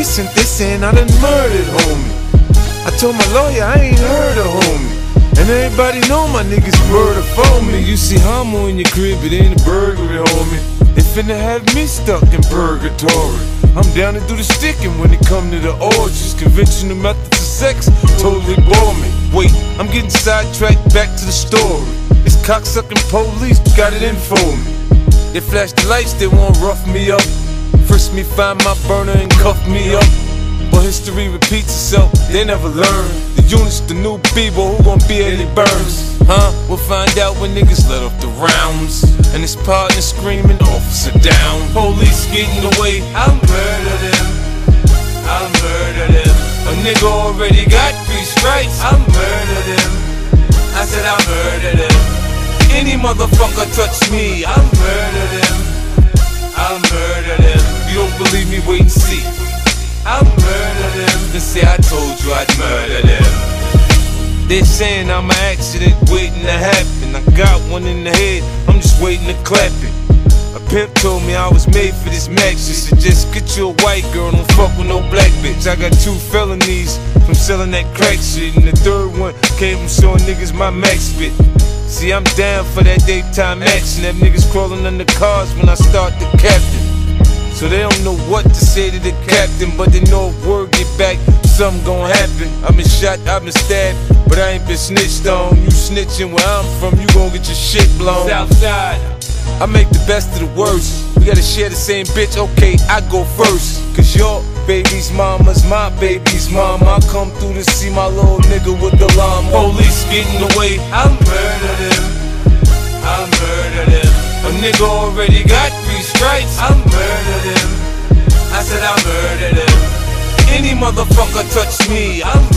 recent, they saying I done murdered, homie. I told my lawyer I ain't heard of homie. And everybody know my niggas murder for me. You see Homo in your crib, it ain't a burglary, homie. They finna have me stuck in purgatory. I'm down to do the sticking when it come to the orgies. Conventional methods of sex totally bore me. Wait, I'm getting sidetracked, back to the story. This cocksucking police got it in for me. They flash the lights, they won't rough me up. Frisk me, find my burner and cuff me up. But history repeats itself, they never learn. The unit's the new people, who gon' be Eddie Burns? Huh? We'll find out when niggas let off the rounds. And his partner screaming, officer down. Police getting away, I'll murder them. I'll murder them. A nigga already got 3 strikes, I'll murder them. I said I'll murder them. Any motherfucker touch me, I'll murder them. I'll murder them. You don't believe me, wait and see. I'll murder them. Then say I told you I'd murder them. They're saying I'm an accident waiting to happen. I got one in the head, I'm just waiting to clap it. A pimp told me I was made for this max. She said just get you a white girl, don't fuck with no black bitch. I got 2 felonies from selling that crack shit, and the 3rd one came from showing niggas my max spit. See, I'm down for that daytime action. Have niggas crawling under cars when I start the captain. So they don't know what to say to the captain, but they know if word get back, something gon' happen. I've been shot, I've been stabbed, but I ain't been snitched on. You snitching where I'm from, you gon' get your shit blown. Southside, I make the best of the worst. We gotta share the same bitch, okay, I go first. Cause your baby's mama's my baby's mama. I come through to see my little nigga with the llama. Police getting away, I'll murder them. I'll murder them. A nigga already got 3 strikes, I'll murder them. I said I'll murder them. Any motherfucker touch me, I'll